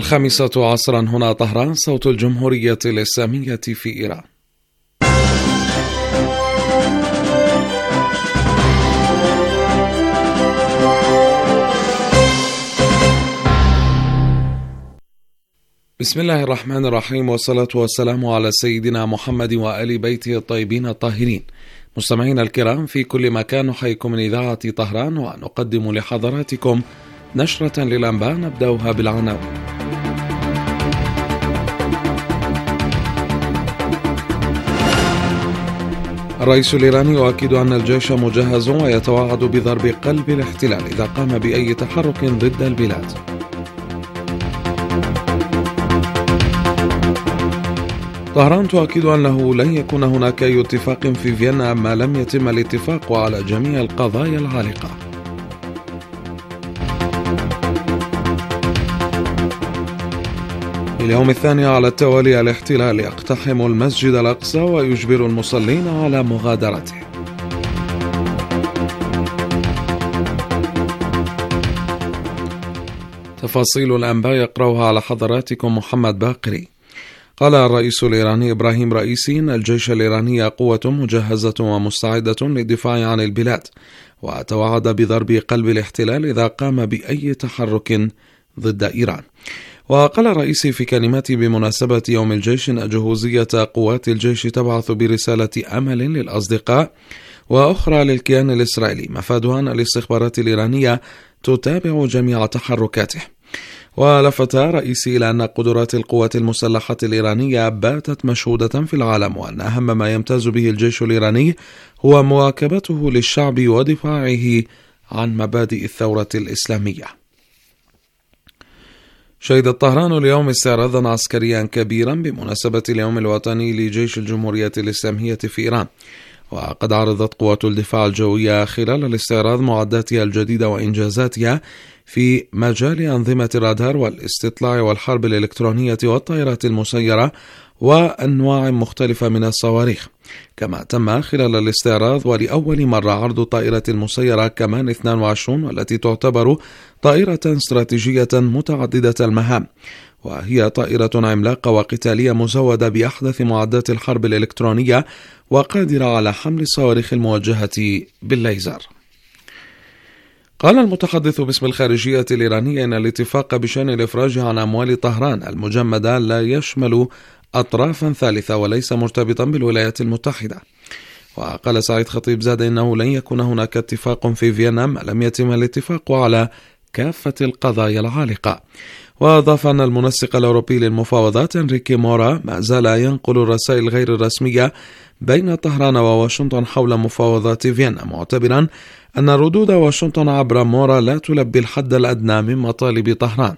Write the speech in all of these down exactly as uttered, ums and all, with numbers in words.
الخامسة عصرا هنا طهران، صوت الجمهورية الإسلامية في إيران. بسم الله الرحمن الرحيم، والصلاة والسلام على سيدنا محمد وآل بيته الطيبين الطاهرين. مستمعينا الكرام في كل مكان، نحييكم من إذاعة طهران ونقدم لحضراتكم نشرة للأنباء نبدأها بالعناوين. الرئيس الإيراني يؤكد أن الجيش مجهز ويتوعد بضرب قلب الاحتلال إذا قام بأي تحرك ضد البلاد. طهران تؤكد أنه لن يكون هناك أي اتفاق في فيينا ما لم يتم الاتفاق على جميع القضايا العالقة. اليوم الثاني على التوالي الاحتلال يقتحم المسجد الأقصى ويجبر المصلين على مغادرته. تفاصيل الأنباء يقرأها على حضراتكم محمد باقري. قال الرئيس الإيراني إبراهيم رئيسي أن الجيش الإيراني قوة مجهزة ومستعدة للدفاع عن البلاد، وتوعد بضرب قلب الاحتلال إذا قام بأي تحرك ضد إيران. وقال الرئيس في كلمته بمناسبة يوم الجيش أن جهوزية قوات الجيش تبعث برسالة أمل للأصدقاء وأخرى للكيان الإسرائيلي، مفادها أن الاستخبارات الإيرانية تتابع جميع تحركاته. ولفت رئيسي إلى أن قدرات القوات المسلحة الإيرانية باتت مشهودة في العالم، وأن أهم ما يمتاز به الجيش الإيراني هو مواكبته للشعب ودفاعه عن مبادئ الثورة الإسلامية. شهدت طهران اليوم استعراضا عسكريا كبيرا بمناسبة اليوم الوطني لجيش الجمهورية الإسلامية في إيران، وقد عرضت قوات الدفاع الجوية خلال الاستعراض معداتها الجديدة وإنجازاتها في مجال أنظمة الرادار والاستطلاع والحرب الإلكترونية والطائرات المسيرة وأنواع مختلفة من الصواريخ. كما تم خلال الاستعراض ولأول مرة عرض طائرة المسيرة كمان اثنين وعشرين، والتي تعتبر طائرة استراتيجية متعددة المهام، وهي طائرة عملاقة وقتالية مزودة بأحدث معدات الحرب الإلكترونية وقادرة على حمل الصواريخ الموجهة بالليزر. قال المتحدث باسم الخارجية الإيرانية أن الاتفاق بشأن الإفراج عن أموال طهران المجمدة لا يشمل أطرافا ثالثة وليس مرتبطا بالولايات المتحدة. وقال سعيد خطيب زاد إنه لن يكون هناك اتفاق في فيينا ما لم يتم الاتفاق على كافة القضايا العالقة. وأضاف أن المنسق الأوروبي للمفاوضات إنريكي مورا ما زال ينقل الرسائل غير الرسمية بين طهران وواشنطن حول مفاوضات فيينا، معتبرا أن ردود واشنطن عبر مورا لا تلبي الحد الأدنى من مطالب طهران.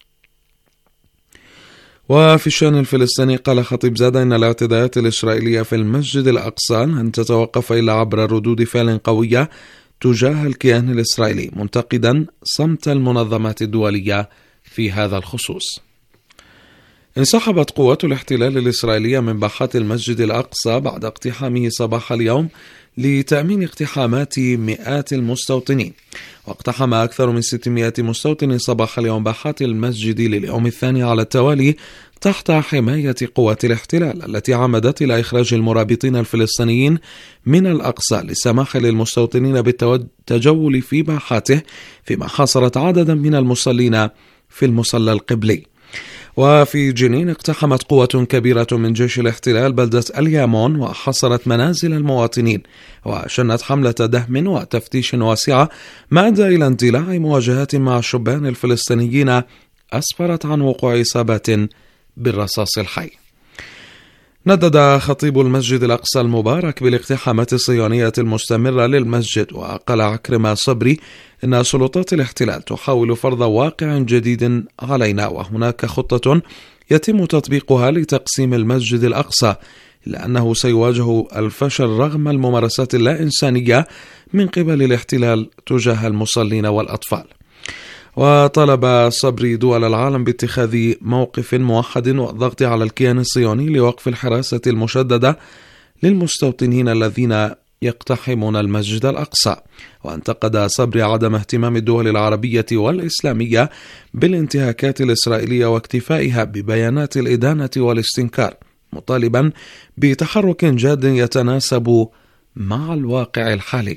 وفي الشأن الفلسطيني قال خطيب زاد إن الاعتداءات الإسرائيلية في المسجد الأقصى لن تتوقف إلا عبر ردود فعل قوية تجاه الكيان الإسرائيلي، منتقدا صمت المنظمات الدولية في هذا الخصوص. انسحبت قوات الاحتلال الإسرائيلية من باحات المسجد الأقصى بعد اقتحامه صباح اليوم لتأمين اقتحامات مئات المستوطنين. واقتحم أكثر من ستمائة مستوطن صباح اليوم باحات المسجد لليوم الثاني على التوالي تحت حماية قوات الاحتلال، التي عمدت إلى إخراج المرابطين الفلسطينيين من الأقصى للسماح للمستوطنين بالتجول في باحاته، فيما حاصرت عددا من المصلين في المصلى القبلي. وفي جنين اقتحمت قوة كبيرة من جيش الاحتلال بلدة اليامون وحصرت منازل المواطنين وشنت حملة دهم وتفتيش واسعة، ما أدى إلى اندلاع مواجهات مع الشبان الفلسطينيين أسفرت عن وقوع إصابات بالرصاص الحي. ندد خطيب المسجد الأقصى المبارك بالاقتحامات الصهيونية المستمرة للمسجد، وقال عكرمة صبري إن سلطات الاحتلال تحاول فرض واقع جديد علينا، وهناك خطة يتم تطبيقها لتقسيم المسجد الأقصى، لأنه سيواجه الفشل رغم الممارسات اللا إنسانية من قبل الاحتلال تجاه المصلين والأطفال. وطلب صبري دول العالم باتخاذ موقف موحد والضغط على الكيان الصهيوني لوقف الحراسة المشددة للمستوطنين الذين يقتحمون المسجد الأقصى. وانتقد صبري عدم اهتمام الدول العربية والإسلامية بالانتهاكات الإسرائيلية واكتفائها ببيانات الإدانة والاستنكار، مطالبا بتحرك جاد يتناسب مع الواقع الحالي.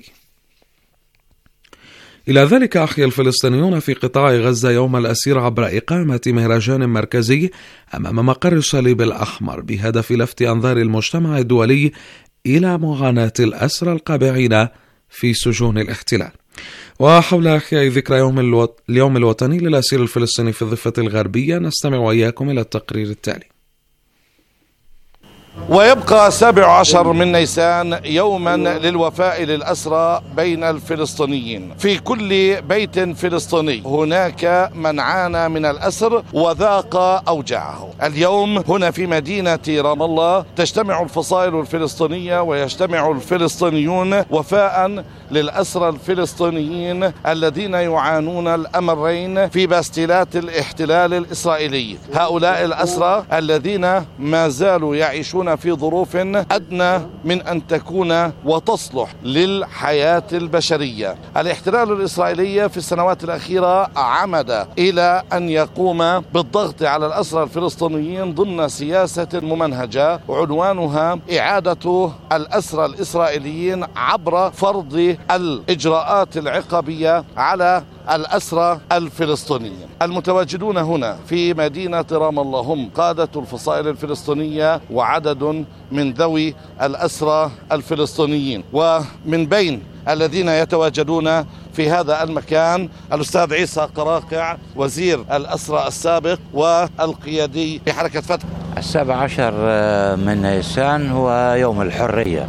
إلى ذلك أحيا الفلسطينيون في قطاع غزة يوم الأسير عبر إقامة مهرجان مركزي أمام مقر الصليب الأحمر بهدف لفت أنظار المجتمع الدولي إلى معاناة الأسرى القابعين في سجون الاحتلال. وحول إحياء ذكرى يوم الوط... اليوم الوطني للأسير الفلسطيني في الضفة الغربية نستمع وإياكم إلى التقرير التالي. ويبقى السابع عشر من نيسان يوما للوفاء للأسرى بين الفلسطينيين. في كل بيت فلسطيني هناك من عانى من الأسر وذاق أوجاعه. اليوم هنا في مدينة رام الله تجتمع الفصائل الفلسطينية ويجتمع الفلسطينيون وفاء للأسرى الفلسطينيين الذين يعانون الأمرين في باستيلات الاحتلال الإسرائيلي. هؤلاء الأسرى الذين ما زالوا يعيشون في ظروف أدنى من أن تكون وتصلح للحياة البشرية. الاحتلال الإسرائيلي في السنوات الأخيرة عمد إلى أن يقوم بالضغط على الأسرى الفلسطينيين ضمن سياسة ممنهجة عنوانها إعادة الأسرى الإسرائيليين عبر فرض الإجراءات العقابية على الأسرى الفلسطينيين. المتواجدون هنا في مدينة رام الله هم قادة الفصائل الفلسطينية وعدد من ذوي الأسرى الفلسطينيين. ومن بين الذين يتواجدون في هذا المكان الأستاذ عيسى قراقع وزير الأسرى السابق والقيادي في حركة فتح. السابع عشر من نيسان هو يوم الحرية،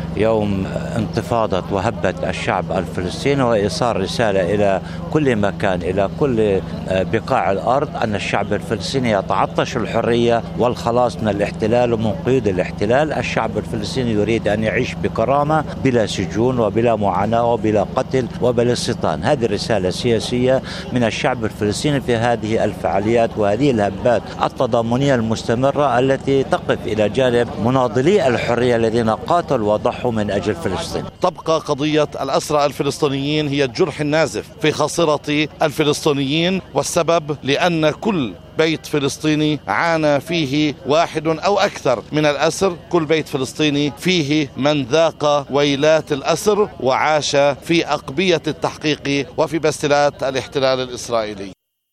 يوم انتفاضة وهبة الشعب الفلسطيني وإيصال رسالة إلى كل مكان، إلى كل بقاع الأرض، أن الشعب الفلسطيني يتعطش الحرية والخلاص من الاحتلال ومن قيود الاحتلال. الشعب الفلسطيني يريد أن يعيش بكرامة بلا سجون وبلا معاناة وبلا قتل وبلا استيطان. هذه رسالة سياسية من الشعب الفلسطيني في هذه الفعاليات وهذه الهبات التضامنية المستمرة التي تقف إلى جانب مناضلي الحرية الذين قاتلوا وضحوا من أجل فلسطين. تبقى قضية الأسرى الفلسطينيين هي الجرح النازف في خاصرة الفلسطينيين، والسبب لأن كل بيت فلسطيني عانى فيه واحد أو أكثر من الأسر. كل بيت فلسطيني فيه من ذاق ويلات الأسر وعاش في أقبية التحقيق وفي باستيلات الاحتلال الإسرائيلي.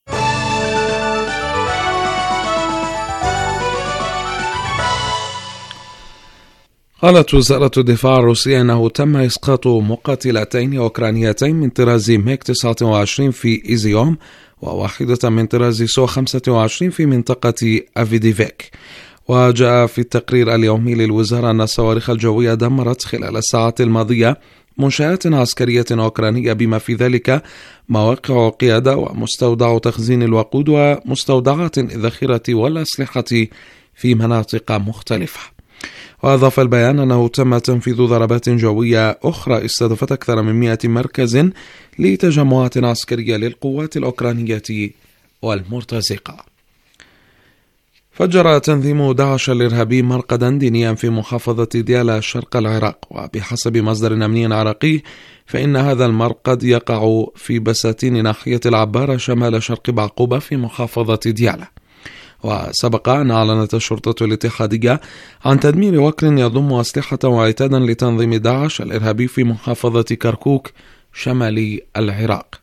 قالت وزارة الدفاع الروسية أنه تم إسقاط مقاتلتين أوكرانيتين من طراز ميغ تسعة وعشرين في إيزيوم وواحدة من طراز سو خمسة وعشرين في منطقة أفيديفيك. وجاء في التقرير اليومي للوزارة أن الصواريخ الجوية دمرت خلال الساعات الماضية منشآت عسكرية أوكرانية بما في ذلك مواقع قيادة ومستودع تخزين الوقود ومستودعات الذخيرة والأسلحة في مناطق مختلفة. وأضاف البيان أنه تم تنفيذ ضربات جوية أخرى استهدفت أكثر من مئة مركز لتجمعات عسكرية للقوات الأوكرانية والمرتزقة. فجر تنظيم داعش الإرهابي مرقدا دينيا في محافظة ديالا شرق العراق، وبحسب مصدر أمني عراقي فإن هذا المرقد يقع في بساتين ناحية العبارة شمال شرق بعقوبة في محافظة ديالا. وسبق أن أعلنت الشرطة الاتحادية عن تدمير وكر يضم أسلحة وعتادا لتنظيم داعش الإرهابي في محافظة كركوك شمالي العراق.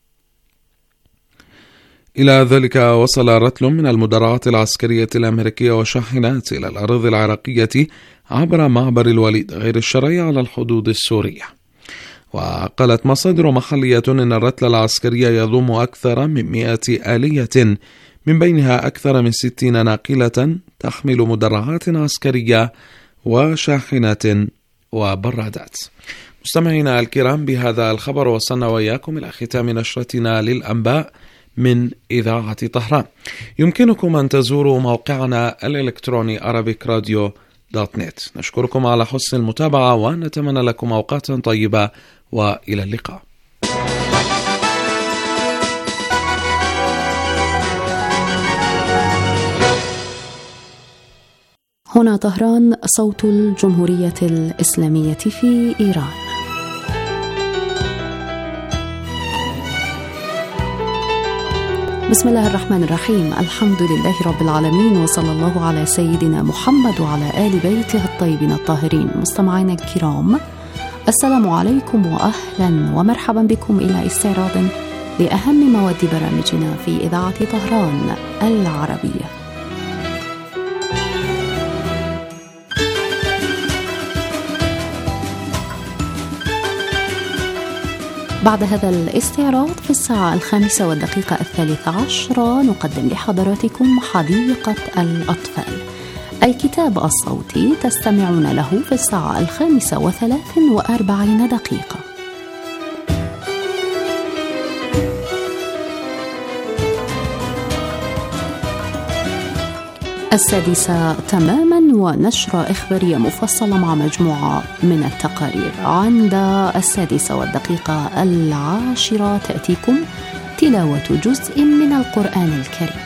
إلى ذلك وصل رتل من المدرعات العسكرية الأمريكية وشاحنات إلى الأراضي العراقية عبر معبر الوليد غير الشرعي على الحدود السورية. وقالت مصادر محلية أن الرتل العسكري يضم أكثر من مئة آلية من بينها أكثر من ستين ناقلة تحمل مدرعات عسكرية وشاحنات وبرادات. مستمعينا الكرام، بهذا الخبر وصلنا وإياكم إلى ختام نشرتنا للأنباء من إذاعة طهران. يمكنكم أن تزوروا موقعنا الإلكتروني أرابيك راديو دوت نت. نشكركم على حسن المتابعة ونتمنى لكم أوقاتا طيبة وإلى اللقاء. هنا طهران، صوت الجمهورية الإسلامية في إيران. بسم الله الرحمن الرحيم، الحمد لله رب العالمين، وصلى الله على سيدنا محمد وعلى آل بيته الطيبين الطاهرين. مستمعينا الكرام، السلام عليكم وأهلا ومرحبا بكم إلى استعراض لأهم مواد برامجنا في إذاعة طهران العربية. بعد هذا الاستعراض في الساعة الخامسة والدقيقة الثالثة عشرة نقدم لحضراتكم حديقة الأطفال، الكتاب الصوتي تستمعون له في الساعة الخامسة وثلاث وأربعين دقيقة. السادسة تماما ونشرة إخبارية مفصلة مع مجموعة من التقارير. عند السادسة والدقيقة العاشرة تأتيكم تلاوة جزء من القرآن الكريم.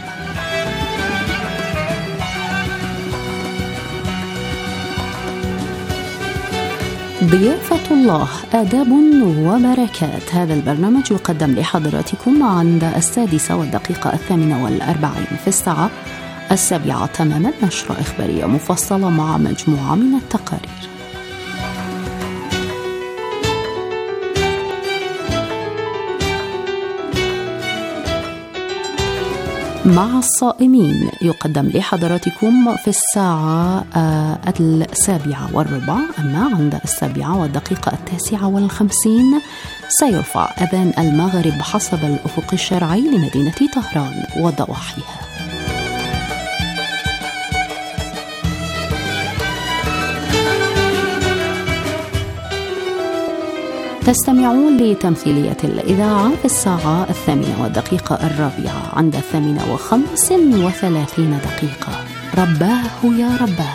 ضيافة الله، آداب وبركات. هذا البرنامج يقدم لحضراتكم عند السادسة والدقيقة الثامنة والأربعين. في الساعة السابعة تماما نشرة إخبارية مفصلة مع مجموعة من التقارير. مع الصائمين يقدم لحضراتكم في الساعة السابعة والربع. أما عند السابعة والدقيقة التاسعة والخمسين سيرفع أذان المغرب حسب الأفق الشرعي لمدينة طهران وضواحيها. تستمعون لتمثيلية الإذاعة في الساعة الثامنة والدقيقة الرابعة. عند الثامنة وخمس وثلاثين دقيقة رباه يا رباه.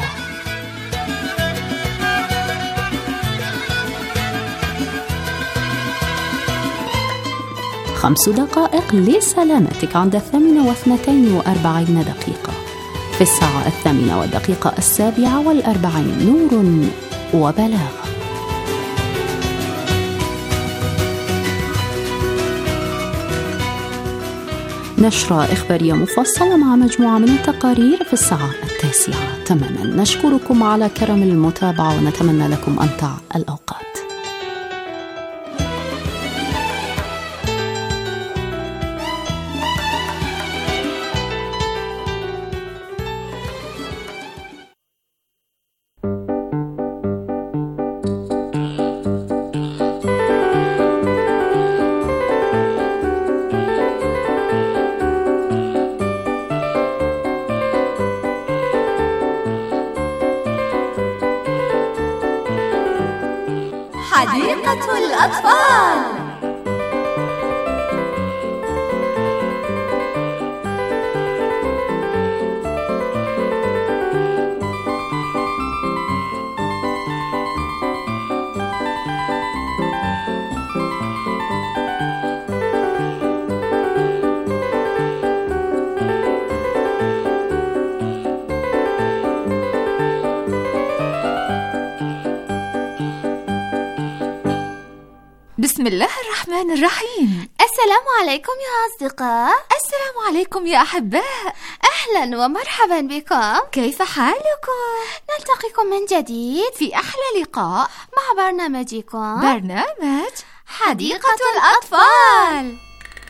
خمس دقائق لسلامتك عند الثامنة واثنتين وأربعين دقيقة. في الساعة الثامنة والدقيقة السابعة والأربعين نور وبلاغة. نشرة إخبارية مفصلة مع مجموعة من التقارير في الساعة التاسعة تماما. نشكركم على كرم المتابعة ونتمنى لكم أمتع الأوقات. حديقة الأطفال. بسم الله الرحمن الرحيم. السلام عليكم يا أصدقاء. السلام عليكم يا أحباء. أهلا ومرحبا بكم. كيف حالكم؟ نلتقيكم من جديد في أحلى لقاء مع برنامجكم برنامج حديقة الأطفال.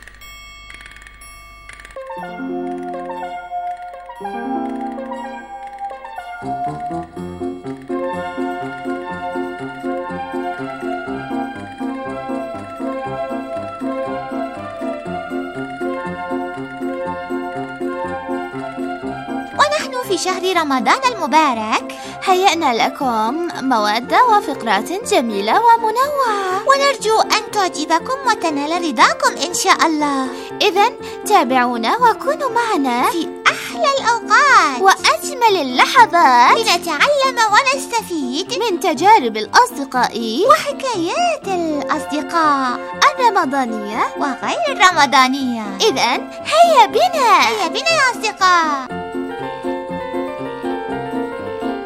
في شهر رمضان المبارك هيأنا لكم مواد وفقرات جميلة ومنوعة، ونرجو أن تعجبكم وتنال رضاكم إن شاء الله. إذن تابعونا وكونوا معنا في أحلى الأوقات وأجمل اللحظات لنتعلم ونستفيد من تجارب الأصدقاء وحكايات الأصدقاء الرمضانية وغير الرمضانية. إذن هيا بنا هيا بنا يا أصدقاء.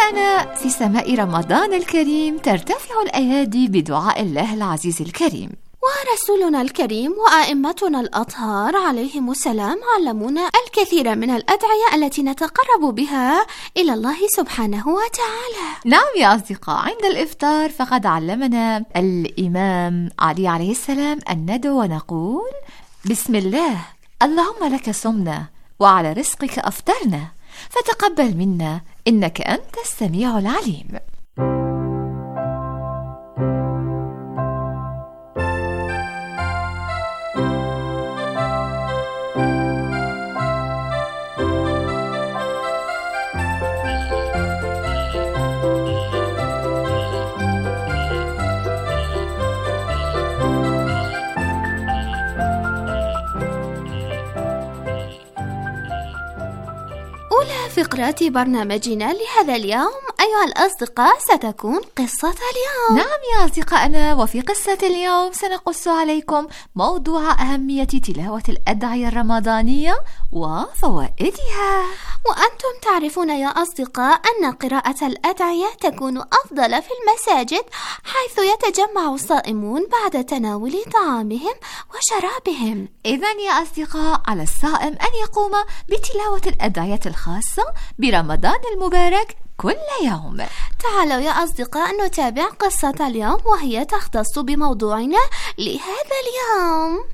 أحبائنا، في سماء رمضان الكريم ترتفع الأيادي بدعاء الله العزيز الكريم، ورسولنا الكريم وأئمتنا الأطهار عليهم السلام علمونا الكثير من الأدعية التي نتقرب بها إلى الله سبحانه وتعالى. نعم يا أصدقاء، عند الإفطار فقد علمنا الإمام علي عليه السلام أن ندعو ونقول: بسم الله، اللهم لك صمنا وعلى رزقك أفطرنا، فتقبل منا إنك أنت السميع العليم. فقرات برنامجنا لهذا اليوم أيها الأصدقاء ستكون قصة اليوم. نعم يا أصدقائنا، وفي قصة اليوم سنقص عليكم موضوع أهمية تلاوة الأدعية الرمضانية وفوائدها. وأنتم تعرفون يا أصدقاء أن قراءة الأدعية تكون أفضل في المساجد، حيث يتجمع الصائمون بعد تناول طعامهم وشرابهم. إذن يا أصدقاء، على الصائم أن يقوم بتلاوة الأدعية الخاصة برمضان المبارك كل يوم. تعالوا يا أصدقاء نتابع قصة اليوم، وهي تختص بموضوعنا لهذا اليوم.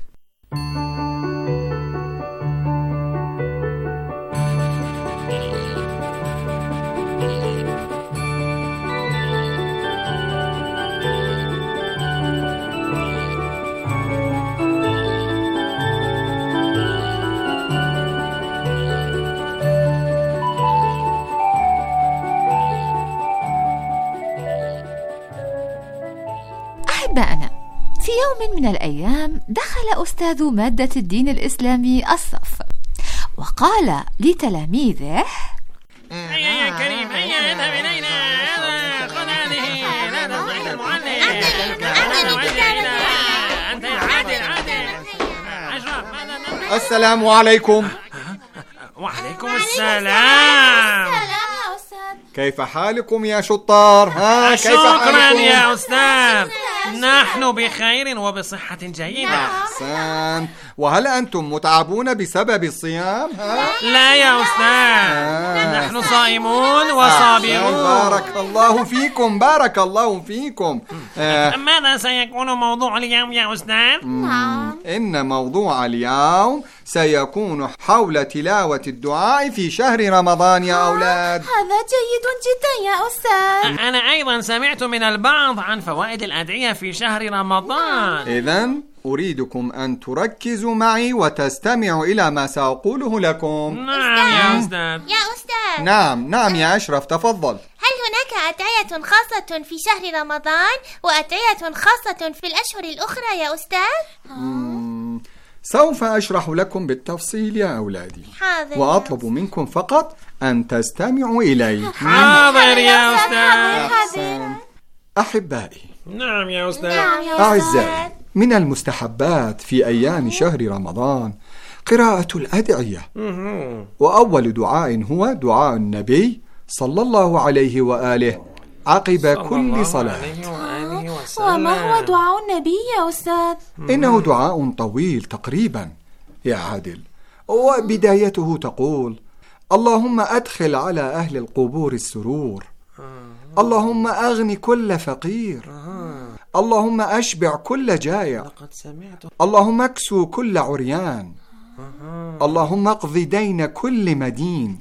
أحبائنا، في يوم من الأيام دخل أستاذ مادة الدين الإسلامي الصف، وقال لتلاميذه: هيا يا كريم، هيا اذهب إلينا، خذ هذه، لا تصعد المعلم، أنت يا عادل عادل أشرف. السلام عليكم. وعليكم السلام. كيف حالكم يا شطار؟ ها كيف شكرا حالكم يا أستاذ، نحن بخير وبصحة جيدة. أحسن. وهل أنتم متعبون بسبب الصيام؟ ها؟ لا يا أستاذ، آه. نحن صائمون وصابرون. بارك الله فيكم، بارك الله فيكم. آه. ماذا سيكون موضوع اليوم يا أستاذ؟ نعم، إن موضوع اليوم سيكون حول تلاوة الدعاء في شهر رمضان يا أولاد. هذا جيد جدا يا أستاذ. أنا أيضا سمعت من البعض عن فوائد الأدعية في شهر رمضان. إذن أريدكم أن تركزوا معي وتستمعوا إلى ما سأقوله لكم. نعم يا أستاذ. يا أستاذ. نعم نعم يا أشرف، تفضل. هل هناك أدعية خاصة في شهر رمضان وأدعية خاصة في الأشهر الأخرى يا أستاذ؟ مم. سوف أشرح لكم بالتفصيل يا أولادي. حاضر. وأطلب منكم فقط أن تستمعوا إلي. حاضر يا أستاذ. أحسن. أحبائي. نعم يا أستاذ. نعم يا أستاذ. أعزائي، من المستحبات في أيام شهر رمضان قراءة الأدعية، وأول دعاء هو دعاء النبي صلى الله عليه وآله عقب كل صلاة. وما هو دعاء النبي يا أستاذ؟ إنه دعاء طويل تقريبا يا عادل، وبدايته تقول: اللهم أدخل على أهل القبور السرور، اللهم أغني كل فقير، اللهم أشبع كل جائع، اللهم اكسو كل عريان، اللهم اقض دين كل مدين،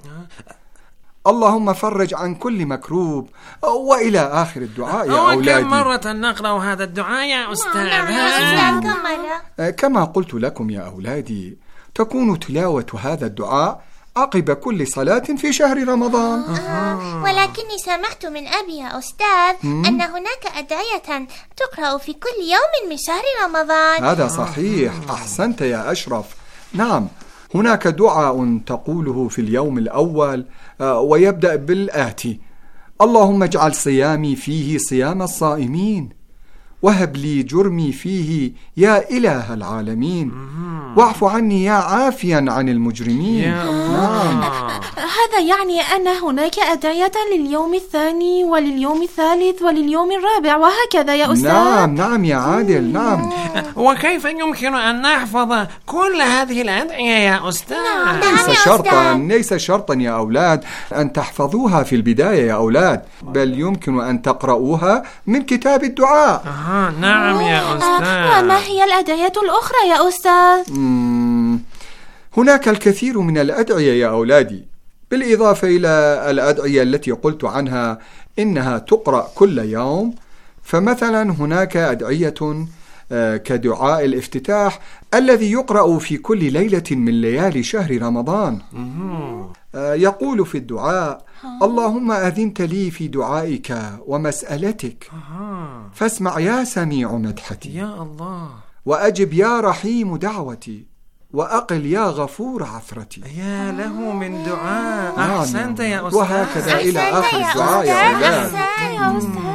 اللهم فرج عن كل مكروب، وإلى آخر الدعاء يا أولادي. وكم مرة نقرأ هذا الدعاء يا أستاذ؟ كم مرة؟ كما قلت لكم يا أولادي، تكون تلاوة هذا الدعاء عقب كل صلاة في شهر رمضان. آه. ولكني سمعت من أبي يا أستاذ م? أن هناك أدعية تقرأ في كل يوم من شهر رمضان. هذا صحيح، أحسنت يا أشرف. نعم، هناك دعاء تقوله في اليوم الأول ويبدأ بالآتي: اللهم اجعل صيامي فيه صيام الصائمين، وهب لي جرمي فيه يا إله العالمين، واعف عني يا عافيا عن المجرمين. نعم. هذا هذا يعني أن هناك أدعية لليوم الثاني ولليوم الثالث ولليوم الرابع وهكذا يا أستاذ؟ نعم نعم يا عادل نعم. وكيف يمكن أن نحفظ كل هذه الأدعية يا أستاذ؟ ليس شرطا ليس شرطا يا أولاد أن تحفظوها في البداية يا أولاد، بل يمكن أن تقرؤوها من كتاب الدعاء. آه نعم يا أستاذ. وما هي الأدعية الأخرى يا أستاذ؟ هناك الكثير من الأدعية يا أولادي، بالإضافة إلى الأدعية التي قلت عنها إنها تقرأ كل يوم. فمثلا هناك أدعية كدعاء الافتتاح الذي يقرأ في كل ليلة من ليالي شهر رمضان. يقول في الدعاء: اللهم أذنت لي في دعائك ومسألتك، فاسمع يا سميع مدحتي، يا الله، وأجب يا رحيم دعوتي، وأقل يا غفور عثرتي. يا له من دعاء. أحسنت يا أستاذ. وهكذا إلى آخر الدعاء يا أولاد. يا أستاذ.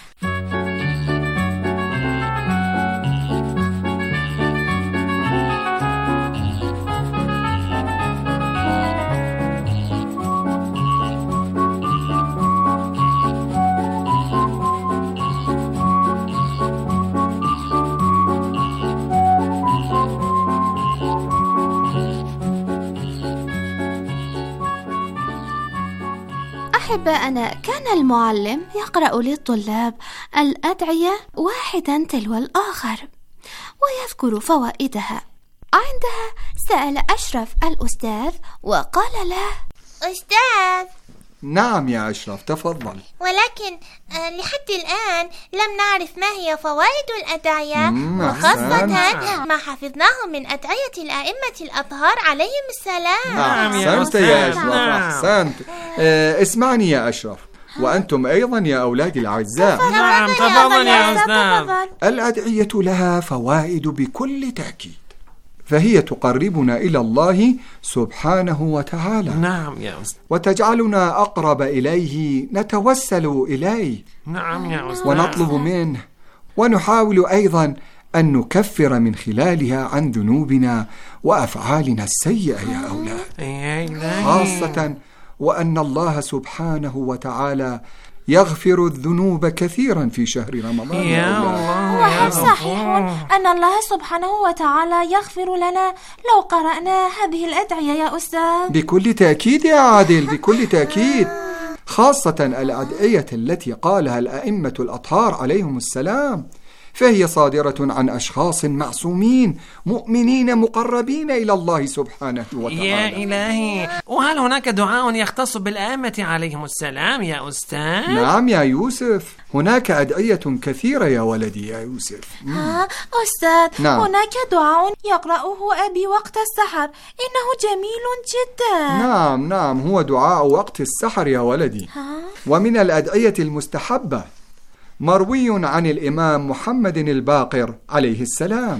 أحباءنا، كان المعلم يقرأ للطلاب الأدعية واحدا تلو الآخر ويذكر فوائدها. عندها سأل أشرف الأستاذ وقال له: أستاذ. نعم يا أشرف، تفضل. ولكن لحد الآن لم نعرف ما هي فوائد الأدعية، وخاصة ما حفظناه من أدعية الأئمة الأطهار عليهم السلام. أحسنت يا أشرف، أحسنت. آه اسمعني يا أشرف، وأنتم أيضا يا أولادي الأعزاء. نعم تفضل يا أستاذ. الأدعية لها فوائد بكل تأكيد، فهي تقربنا إلى الله سبحانه وتعالى. نعم يا أستاذ. وتجعلنا أقرب إليه، نتوسل إليه. نعم يا أستاذ. ونطلب منه، ونحاول أيضا أن نكفر من خلالها عن ذنوبنا وأفعالنا السيئة يا أولاد. خاصة وأن الله سبحانه وتعالى يغفر الذنوب كثيرا في شهر رمضان. يا الله. وهل صحيح أن الله سبحانه وتعالى يغفر لنا لو قرأنا هذه الأدعية يا أستاذ؟ بكل تأكيد يا عادل، بكل تأكيد، خاصة الأدعية التي قالها الأئمة الأطهار عليهم السلام، فهي صادرة عن أشخاص معصومين مؤمنين مقربين إلى الله سبحانه وتعالى. يا إلهي، وهل هناك دعاء يختص بالأئمة عليهم السلام يا أستاذ؟ نعم يا يوسف، هناك أدعية كثيرة يا ولدي يا يوسف. ها أستاذ، نعم. هناك دعاء يقرأه أبي وقت السحر، إنه جميل جدا. نعم نعم، هو دعاء وقت السحر يا ولدي. ها؟ ومن الأدعية المستحبة مروي عن الإمام محمد الباقر عليه السلام.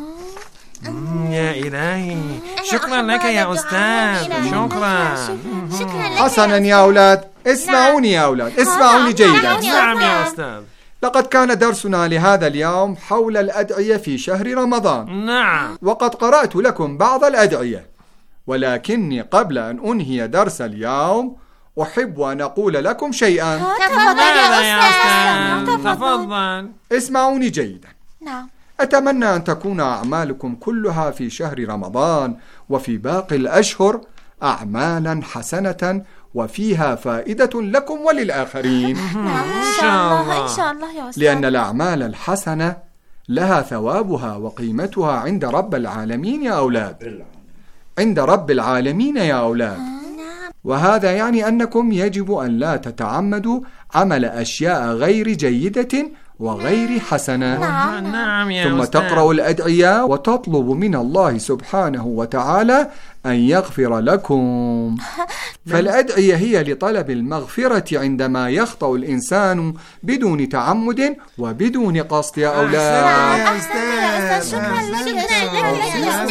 يا إلهي، شكرا لك يا أستاذ، شكرا. حسنا يا أولاد، اسمعوني يا أولاد، اسمعوني جيدا. نعم يا أستاذ. لقد كان درسنا لهذا اليوم حول الأدعية في شهر رمضان. نعم. وقد قرأت لكم بعض الأدعية، ولكني قبل أن أنهي درس اليوم أحب أن أقول لكم شيئا. تفضل يا أستاذ، تفضل. اسمعوني جيدا. نعم. أتمنى أن تكون أعمالكم كلها في شهر رمضان وفي باقي الأشهر أعمالا حسنة وفيها فائدة لكم وللآخرين. نعم إن شاء الله، إن شاء الله يا أستاذ. لأن الأعمال الحسنة لها ثوابها وقيمتها عند رب العالمين يا أولاد، عند رب العالمين يا أولاد. وهذا يعني أنكم يجب أن لا تتعمدوا عمل أشياء غير جيدة وغير حسنة. نعم. نعم يا ثم أستاذ. تقرأ الأدعية وتطلب من الله سبحانه وتعالى أن يغفر لكم. فالأدعية هي لطلب المغفرة عندما يخطأ الإنسان بدون تعمد وبدون قصد يا أولاد. يا أستاذ، شكرا لك يا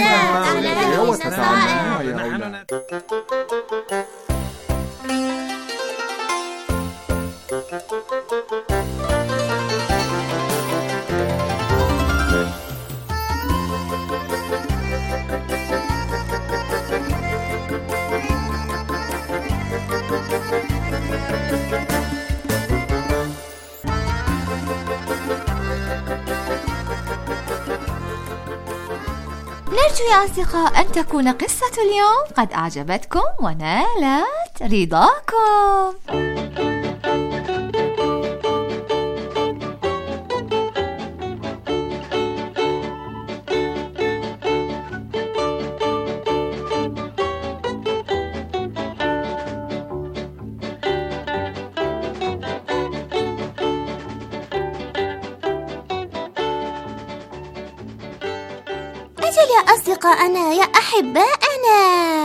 أستاذ. أرجو يا أصدقاء أن تكون قصة اليوم قد أعجبتكم ونالت رضاكم. أجل يا أصدقائنا يا أحبائنا،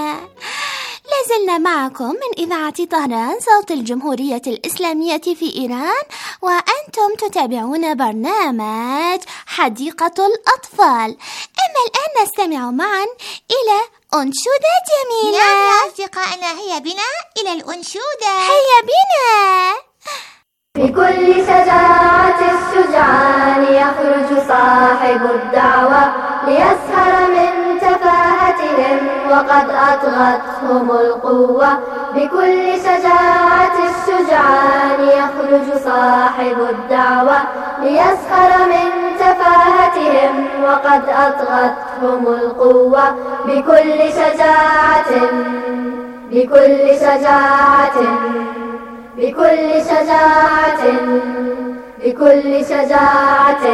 لازلنا معكم من إذاعة طهران صوت الجمهورية الإسلامية في إيران، وأنتم تتابعون برنامج حديقة الأطفال. أما الآن نستمع معا إلى أنشودة جميلة. نعم يا أصدقائنا، هيا بنا إلى الأنشودة. هيا بنا. في كل شجاعة الشجعان يخرج صاحب الدعوة ليسهر من تفاهتهم وقد أطغتهم القوة. بكل شجاعة الشجعان يخرج صاحب الدعوة ليسهر من تفاهتهم وقد أطغتهم القوة. بكل شجاعة بكل شجاعة بكل شجاعة بكل شجاعة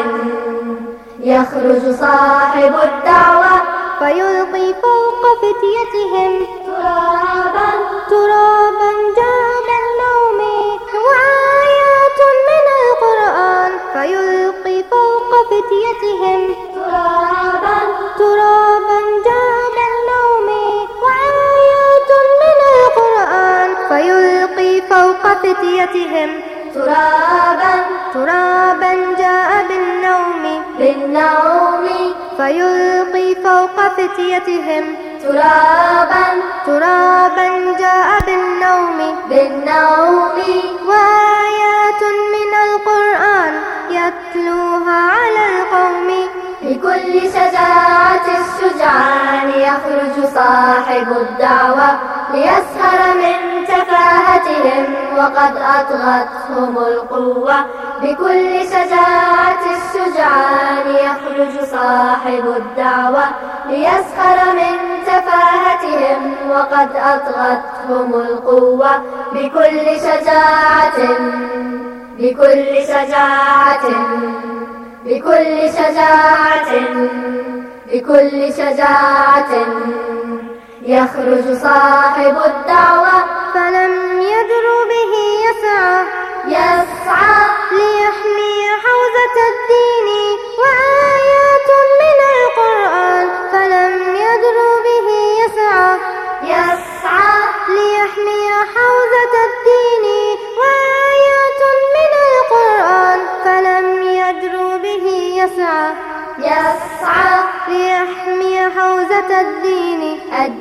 يخرج صاحب الدعوة فيلقي فوق فتيتهم ترابا ترابا جاب النوم وآيات من القرآن. فيلقي فوق فتيتهم ترابا ترابا جاب النوم وآيات من القرآن. فيلقي فوق فتيتهم ترابا ترابا جاء بالنوم بالنوم. فيلقي فوق فتيتهم ترابا ترابا جاء بالنوم بالنوم. وآيات من القرآن يتلوها على القوم. بكل شجاعة الشجعان يخرج صاحب الدعوة ليسهر من تفاهتهم وقد أطغتهم القوة. بكل شجاعة الشجعان يخرج صاحب الدعوة ليسهر من تفاهتهم وقد أطغتهم القوة. بكل شجاعة بكل شجاعة بكل شجاعة بكل شجاعة يخرج صاحب الدعوة فلم يدر به يسعى يسعى ليحمي حوزة الدين وآيات من القرآن. فلم يدر به يسعى يسعى ليحمي حوزة الدين وآيات من القرآن. فلم يدر به يسعى يسعى ليحمي حوزة الدين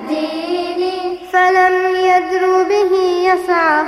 الدين. فلم يدر به يسعى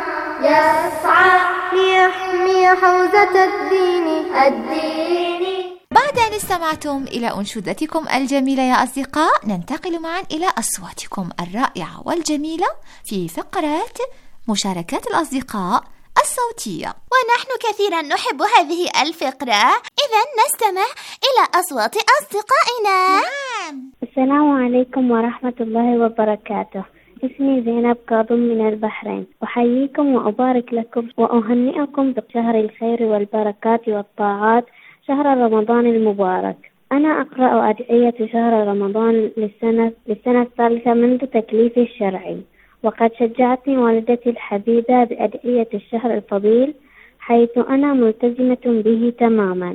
يسعى ليحمي حوزة الدين الدين. بعد أن استمعتم إلى أنشودتكم الجميلة يا أصدقاء، ننتقل معا إلى أصواتكم الرائعة والجميلة في فقرة مشاركات الأصدقاء الصوتية. ونحن كثيرا نحب هذه الفقرة، إذن نستمع إلى أصوات أصدقائنا. نعم. السلام عليكم ورحمة الله وبركاته. اسمي زينب كاظم من البحرين. أحييكم وأبارك لكم وأهنئكم بشهر الخير والبركات والطاعات، شهر رمضان المبارك. أنا أقرأ أدعية شهر رمضان للسنة, للسنة الثالثة منذ تكليفي الشرعي، وقد شجعتني والدتي الحبيبة بأدعية الشهر الفضيل حيث أنا ملتزمة به تماما.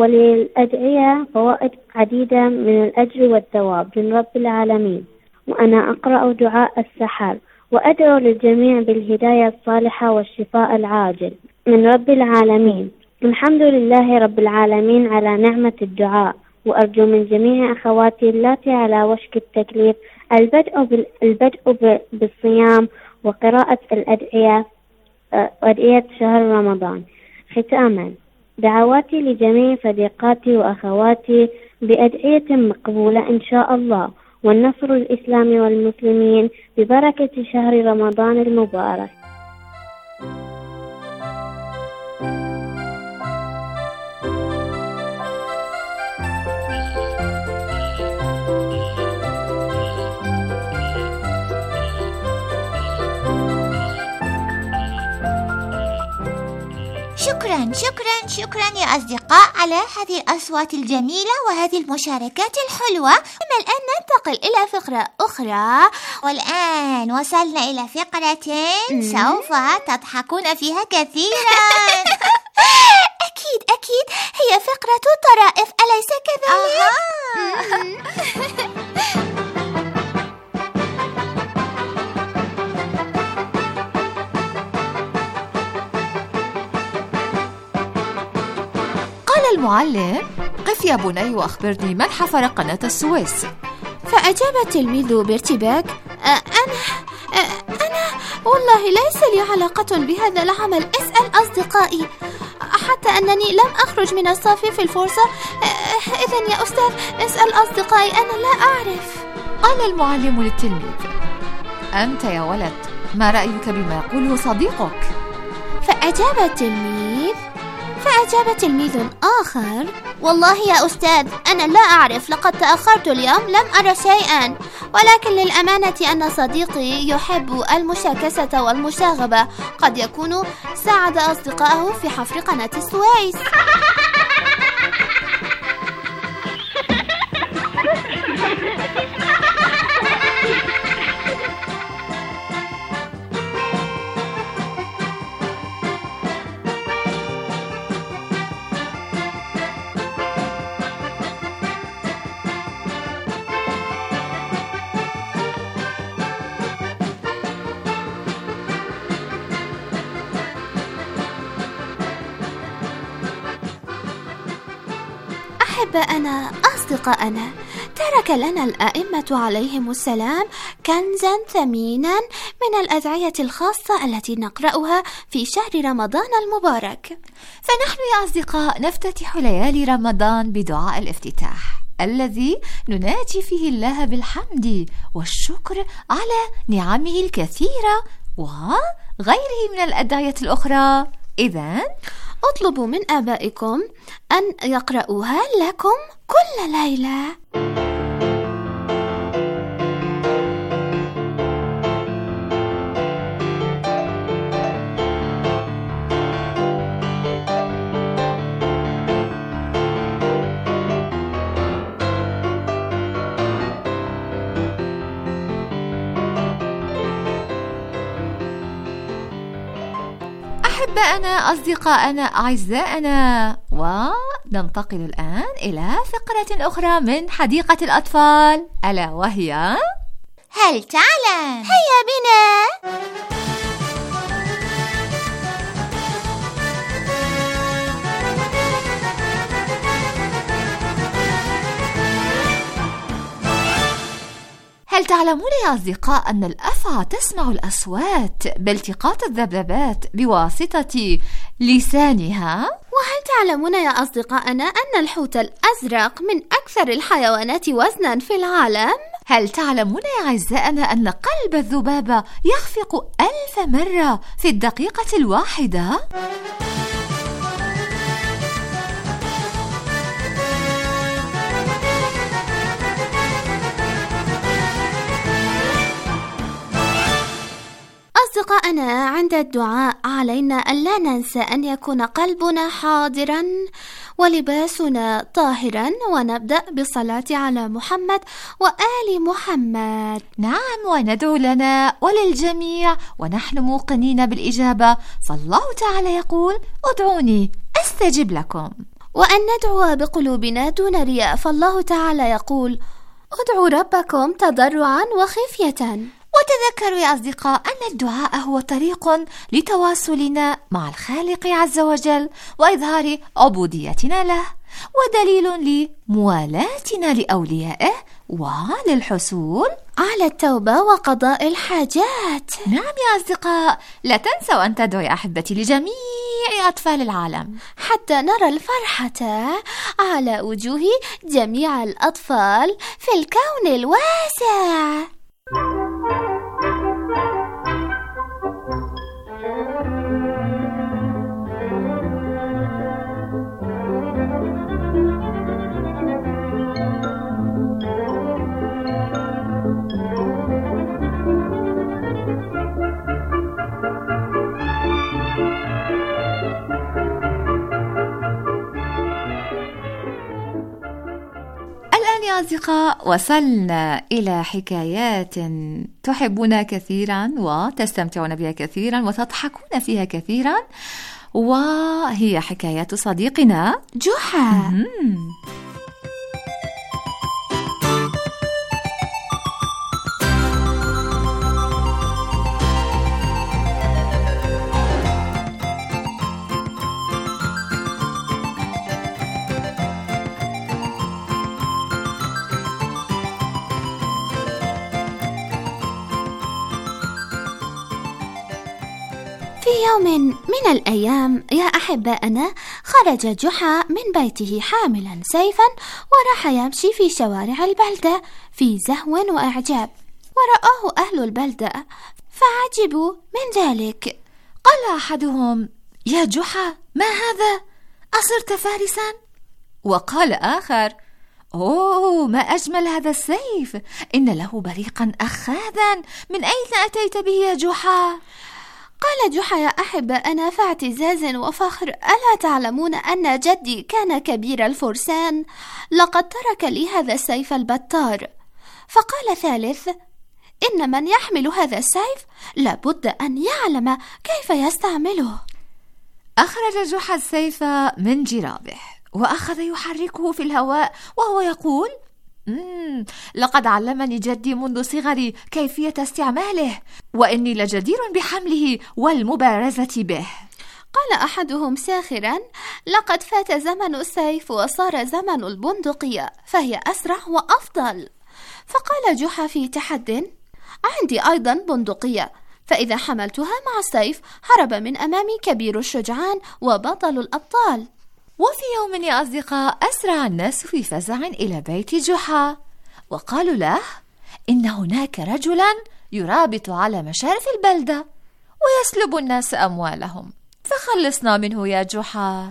وللأدعية فوائد عديدة من الأجر والثواب من رب العالمين. وأنا أقرأ دعاء السحر وأدعو للجميع بالهداية الصالحة والشفاء العاجل من رب العالمين. الحمد لله رب العالمين على نعمة الدعاء، وأرجو من جميع أخواتي اللاتي على وشك التكليف البدء البدء بالصيام وقراءة الأدعية أدعية شهر رمضان. ختاما، دعواتي لجميع صديقاتي وأخواتي بأدعية مقبولة إن شاء الله، والنصر الإسلامي والمسلمين ببركة شهر رمضان المبارك. شكرا شكرا شكرا يا أصدقاء على هذه الأصوات الجميلة وهذه المشاركات الحلوة. أما الآن ننتقل إلى فقرة أخرى، والآن وصلنا إلى فقرة سوف تضحكون فيها كثيرا. أكيد أكيد هي فقرة طرائف، أليس كذلك؟ قال المعلم: قف يا بني وأخبرني من حفر قناة السويس. فأجاب التلميذ بارتباك: أنا أنا والله ليس لي علاقة بهذا العمل، اسأل أصدقائي، حتى أنني لم أخرج من الصف في الفرصة. إذن يا أستاذ اسأل أصدقائي، أنا لا أعرف. قال المعلم للتلميذ: أنت يا ولد، ما رأيك بما يقوله صديقك؟ فأجاب التلميذ فأجاب تلميذ آخر: والله يا أستاذ أنا لا أعرف، لقد تأخرت اليوم، لم أرى شيئا، ولكن للأمانة أن صديقي يحب المشاكسة والمشاغبة، قد يكون ساعد أصدقائه في حفر قناة السويس. أحباءنا أصدقاءنا، ترك لنا الأئمة عليهم السلام كنزا ثمينا من الأدعية الخاصة التي نقرأها في شهر رمضان المبارك. فنحن يا أصدقاء نفتتح ليالي رمضان بدعاء الافتتاح الذي نناجي فيه الله بالحمد والشكر على نعمه الكثيرة وغيره من الأدعية الأخرى. إذن اطلبوا من آبائكم أن يقرأوها لكم كل ليلة. أحباءنا أصدقاءنا أعزائنا، وننتقل الآن إلى فقرة أخرى من حديقة الأطفال، ألا وهي هل تعلم؟ هيا بنا. هل تعلمون يا أصدقاء أن الأفعى تسمع الأصوات بالتقاط الذبذبات بواسطة لسانها؟ وهل تعلمون يا أصدقائنا أن الحوت الأزرق من أكثر الحيوانات وزنا في العالم؟ هل تعلمون يا أعزائنا أن قلب الذبابة يخفق ألف مرة في الدقيقة الواحدة؟ أصدقائنا، عند الدعاء علينا ألا ننسى أن يكون قلبنا حاضرا ولباسنا طاهرا، ونبدأ بالصلاة على محمد وآل محمد. نعم، وندعو لنا وللجميع ونحن موقنين بالإجابة، فالله تعالى يقول: ادعوني أستجب لكم. وأن ندعو بقلوبنا دون رياء، فالله تعالى يقول: ادعوا ربكم تضرعا وخفية. وتذكروا يا أصدقاء أن الدعاء هو طريق لتواصلنا مع الخالق عز وجل وإظهار عبوديتنا له، ودليل لموالاتنا لأوليائه وللحصول على التوبة وقضاء الحاجات. نعم يا أصدقاء، لا تنسوا أن تدعوا يا أحبتي لجميع أطفال العالم حتى نرى الفرحة على وجوه جميع الأطفال في الكون الواسع. أصدقاء، وصلنا إلى حكايات تحبونها كثيرا وتستمتعون بها كثيرا وتضحكون فيها كثيرا، وهي حكايات صديقنا جحا. في يوم من الأيام يا أحبائنا، خرج جحا من بيته حاملا سيفا، وراح يمشي في شوارع البلدة في زهو وإعجاب، ورآه أهل البلدة فعجبوا من ذلك. قال أحدهم: يا جحا، ما هذا؟ أصرت فارسا؟ وقال آخر: أوه، ما أجمل هذا السيف، إن له بريقا أخاذا، من أين أتيت به يا جحا؟ قال جحا: يا أحبائنا، فاعتزاز وفخر، ألا تعلمون أن جدي كان كبير الفرسان؟ لقد ترك لي هذا السيف البتار. فقال ثالث: إن من يحمل هذا السيف لابد أن يعلم كيف يستعمله. أخرج جحا السيف من جرابه وأخذ يحركه في الهواء وهو يقول: مم لقد علمني جدي منذ صغري كيفية استعماله، وإني لجدير بحمله والمبارزة به. قال أحدهم ساخرا: لقد فات زمن السيف وصار زمن البندقية، فهي أسرع وأفضل. فقال جحا في تحد: عندي أيضا بندقية، فإذا حملتها مع السيف هرب من أمامي كبير الشجعان وبطل الأبطال. وفي يوم يا أصدقاء، أسرع الناس في فزع إلى بيت جحا، وقالوا له: إن هناك رجلا يرابط على مشارف البلدة ويسلب الناس أموالهم، فخلصنا منه يا جحا.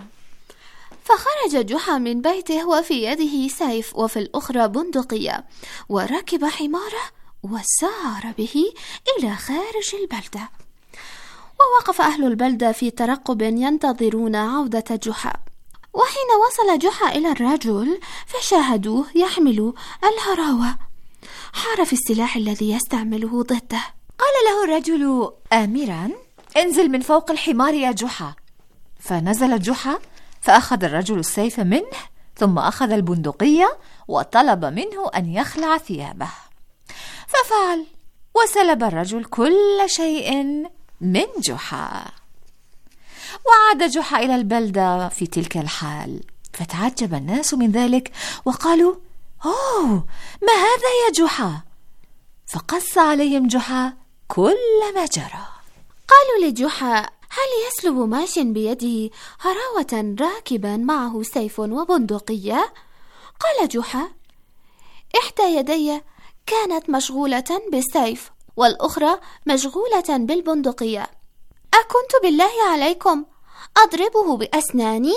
فخرج جحا من بيته وفي يده سيف وفي الأخرى بندقية، وركب حماره وسار به إلى خارج البلدة. ووقف أهل البلدة في ترقب ينتظرون عودة جحا. وحين وصل جحا إلى الرجل فشاهدوه يحمل الهراوة، حار في السلاح الذي يستعمله ضده. قال له الرجل آمرا: انزل من فوق الحمار يا جحا. فنزل جحا، فأخذ الرجل السيف منه، ثم أخذ البندقية وطلب منه أن يخلع ثيابه، ففعل، وسلب الرجل كل شيء من جحا. وعاد جحا إلى البلدة في تلك الحال، فتعجب الناس من ذلك وقالوا: أوه، ما هذا يا جحا؟ فقص عليهم جحا كل ما جرى. قالوا لجحا: هل يسلب ماش بيده هراوة راكبا معه سيف وبندقية؟ قال جحا: إحدى يدي كانت مشغولة بالسيف، والأخرى مشغولة بالبندقية. أكنت بالله عليكم أضربه بأسناني؟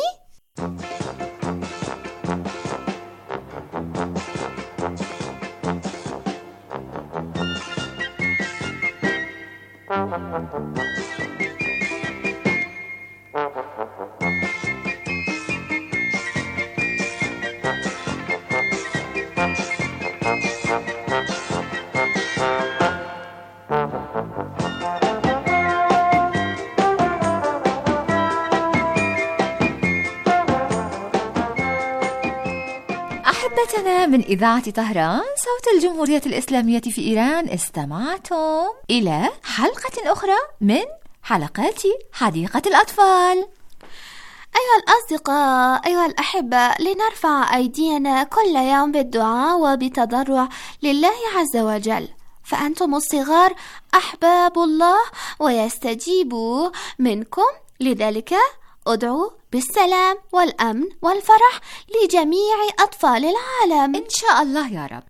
أحبتنا من إذاعة طهران صوت الجمهورية الإسلامية في إيران، استمعتم إلى حلقة أخرى من حلقات حديقة الأطفال. أيها الأصدقاء، أيها الأحبة، لنرفع أيدينا كل يوم بالدعاء وبتضرع لله عز وجل، فأنتم الصغار أحباب الله ويستجيب منكم، لذلك ادعوا بالسلام والأمن والفرح لجميع أطفال العالم إن شاء الله يا رب.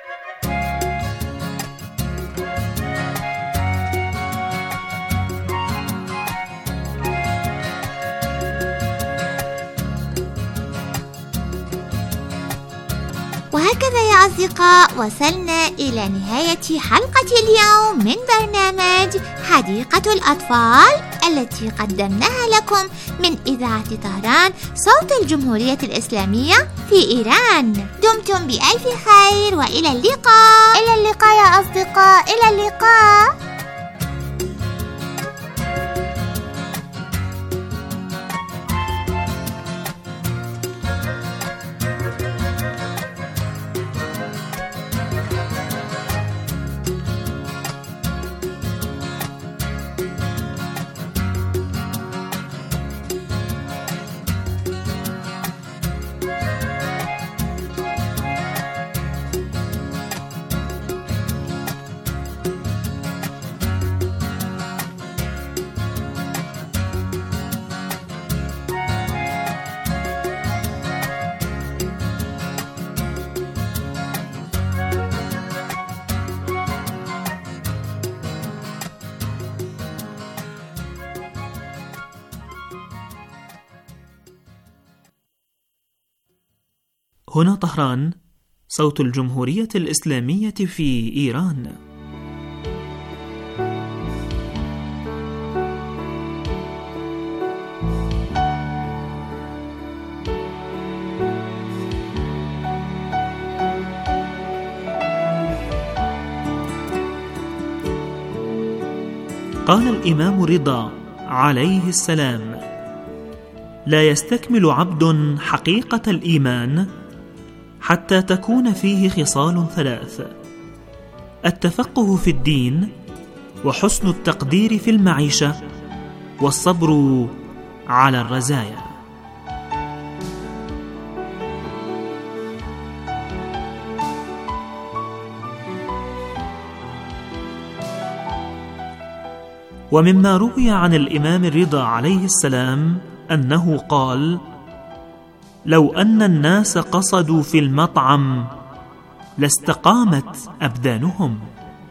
وهكذا يا أصدقاء وصلنا إلى نهاية حلقة اليوم من برنامج حديقة الأطفال. التي قدمناها لكم من إذاعة طهران صوت الجمهورية الإسلامية في إيران. دمتم بألف خير وإلى اللقاء. إلى اللقاء يا أصدقاء، إلى اللقاء. هنا طهران صوت الجمهورية الإسلامية في إيران. قال الإمام رضا عليه السلام: لا يستكمل عبد حقيقة الإيمان حتى تكون فيه خصال ثلاث: التفقه في الدين، وحسن التقدير في المعيشة، والصبر على الرزايا. ومما روي عن الإمام الرضا عليه السلام أنه قال: لو أن الناس قصدوا في المطعم لاستقامت أبدانهم.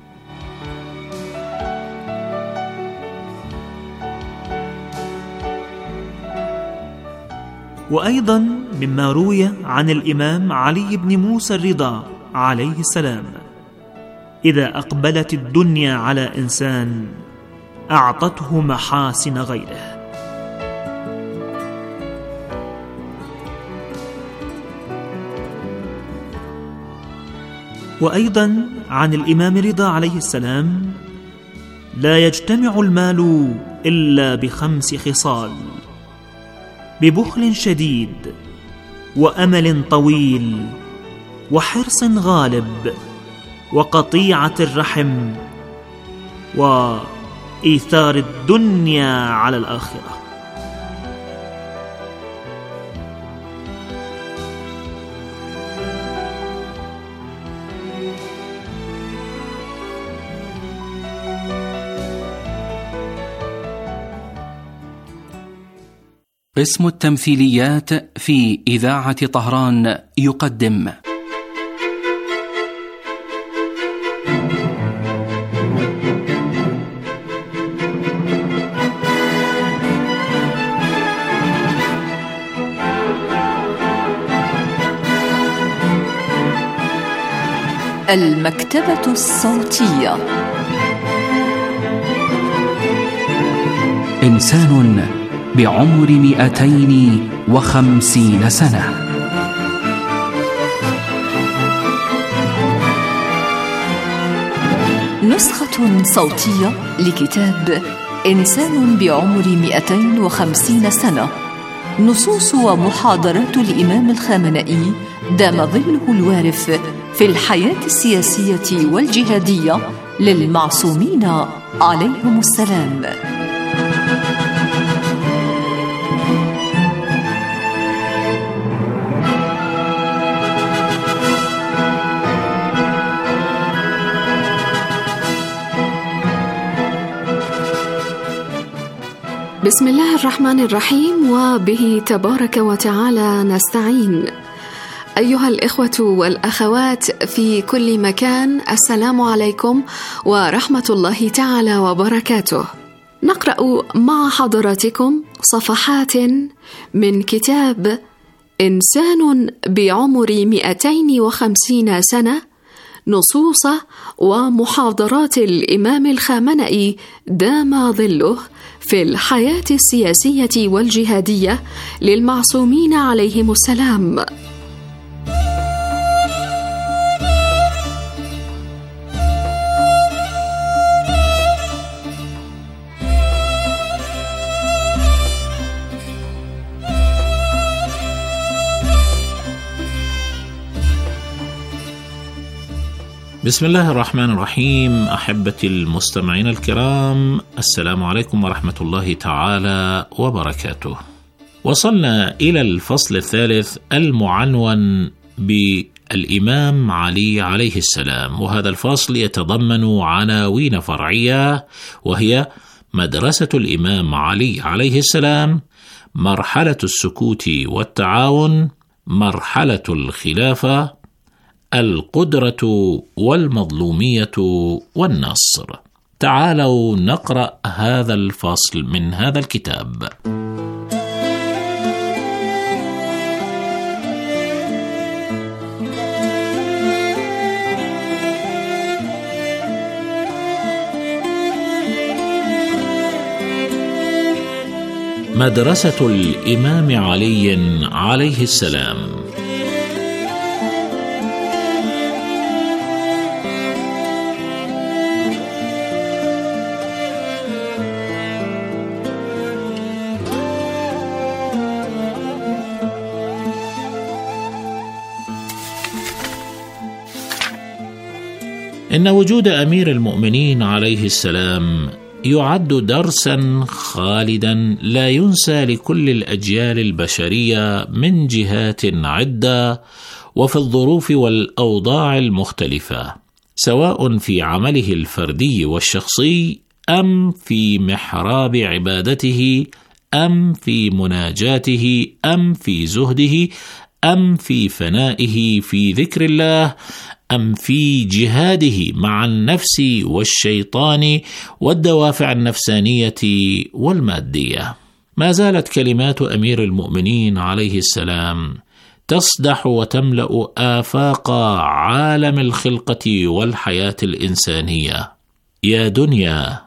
وأيضا مما روي عن الإمام علي بن موسى الرضا عليه السلام: إذا أقبلت الدنيا على إنسان أعطته محاسن غيره. وأيضا عن الإمام رضا عليه السلام: لا يجتمع المال إلا بخمس خصال: ببخل شديد، وأمل طويل، وحرص غالب، وقطيعة الرحم، وإيثار الدنيا على الآخرة. قسم التمثيليات في إذاعة طهران يقدم المكتبة الصوتية. إنسان بعمر مئتين وخمسين سنة. نسخة صوتية لكتاب إنسان بعمر مئتين وخمسين سنة. نصوص ومحاضرات الإمام الخامنئي دام ظله الوارف في الحياة السياسية والجهادية للمعصومين عليهم السلام. بسم الله الرحمن الرحيم، وبه تبارك وتعالى نستعين. أيها الإخوة والأخوات في كل مكان، السلام عليكم ورحمة الله تعالى وبركاته. نقرأ مع حضراتكم صفحات من كتاب إنسان بعمر مئتين وخمسين سنة، نصوصه ومحاضرات الإمام الخامنئي دام ظله في الحياة السياسية والجهادية للمعصومين عليهم السلام. بسم الله الرحمن الرحيم. أحبتي المستمعين الكرام، السلام عليكم ورحمة الله تعالى وبركاته. وصلنا إلى الفصل الثالث المعنون بالإمام علي عليه السلام، وهذا الفصل يتضمن عناوين فرعية، وهي مدرسة الإمام علي عليه السلام، مرحلة السكوت والتعاون، مرحلة الخلافة، القدرة والمظلومية والنصر. تعالوا نقرأ هذا الفصل من هذا الكتاب. مدرسة الإمام علي عليه السلام. إن وجود أمير المؤمنين عليه السلام يعد درسا خالدا لا ينسى لكل الأجيال البشرية من جهات عدة وفي الظروف والأوضاع المختلفة، سواء في عمله الفردي والشخصي أم في محراب عبادته أم في مناجاته أم في زهده أم في فنائه في ذكر الله أم في جهاده مع النفس والشيطان والدوافع النفسانية والمادية. ما زالت كلمات أمير المؤمنين عليه السلام تصدح وتملأ آفاق عالم الخلقة والحياة الإنسانية. يا دنيا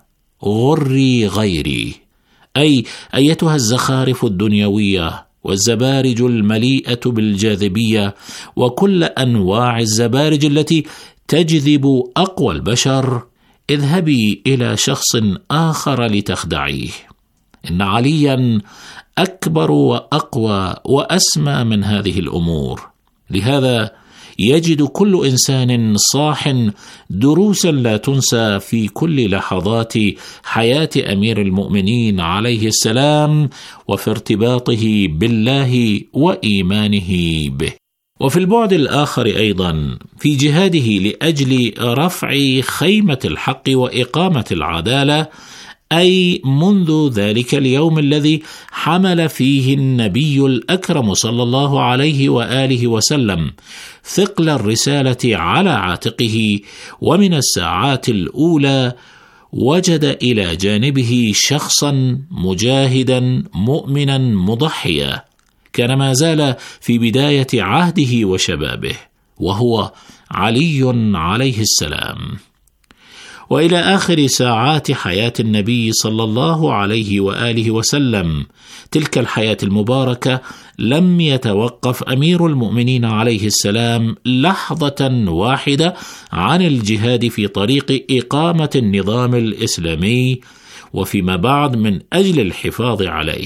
غري غيري، أي أيتها الزخارف الدنيوية والزبارج المليئة بالجاذبية وكل أنواع الزبارج التي تجذب أقوى البشر، اذهبي إلى شخص آخر لتخدعيه. إن عليا أكبر وأقوى وأسمى من هذه الأمور، لهذا يجد كل إنسان صاح دروسا لا تنسى في كل لحظات حياة أمير المؤمنين عليه السلام وفي ارتباطه بالله وإيمانه به. وفي البعد الآخر أيضا في جهاده لأجل رفع خيمة الحق وإقامة العدالة، أي منذ ذلك اليوم الذي حمل فيه النبي الأكرم صلى الله عليه وآله وسلم ثقل الرسالة على عاتقه، ومن الساعات الأولى وجد إلى جانبه شخصا مجاهدا مؤمنا مضحيا، كان ما زال في بداية عهده وشبابه، وهو علي عليه السلام. وإلى آخر ساعات حياة النبي صلى الله عليه وآله وسلم، تلك الحياة المباركة، لم يتوقف أمير المؤمنين عليه السلام لحظة واحدة عن الجهاد في طريق إقامة النظام الإسلامي وفيما بعد من أجل الحفاظ عليه.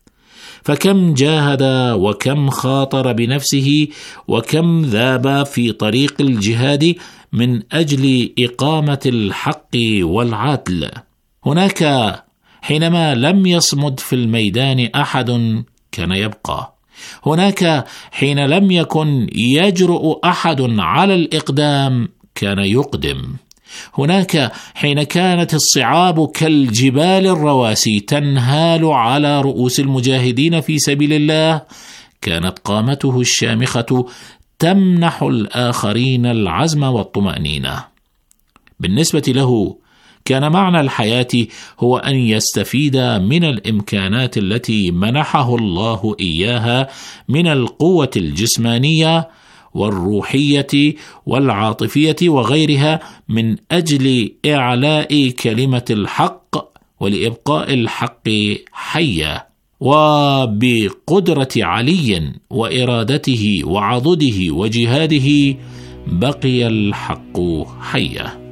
فكم جاهد وكم خاطر بنفسه وكم ذاب في طريق الجهاد من أجل إقامة الحق والعدل. هناك حينما لم يصمد في الميدان أحد كان يبقى، هناك حين لم يكن يجرؤ أحد على الإقدام كان يقدم، هناك حين كانت الصعاب كالجبال الرواسي تنهال على رؤوس المجاهدين في سبيل الله، كانت قامته الشامخة تمنح الآخرين العزم والطمأنينة. بالنسبة له كان معنى الحياة هو أن يستفيد من الإمكانات التي منحه الله إياها من القوة الجسمانية والروحية والعاطفية وغيرها من أجل إعلاء كلمة الحق ولإبقاء الحق حيا. وبقدرة علي وإرادته وعضده وجهاده بقي الحق حيا.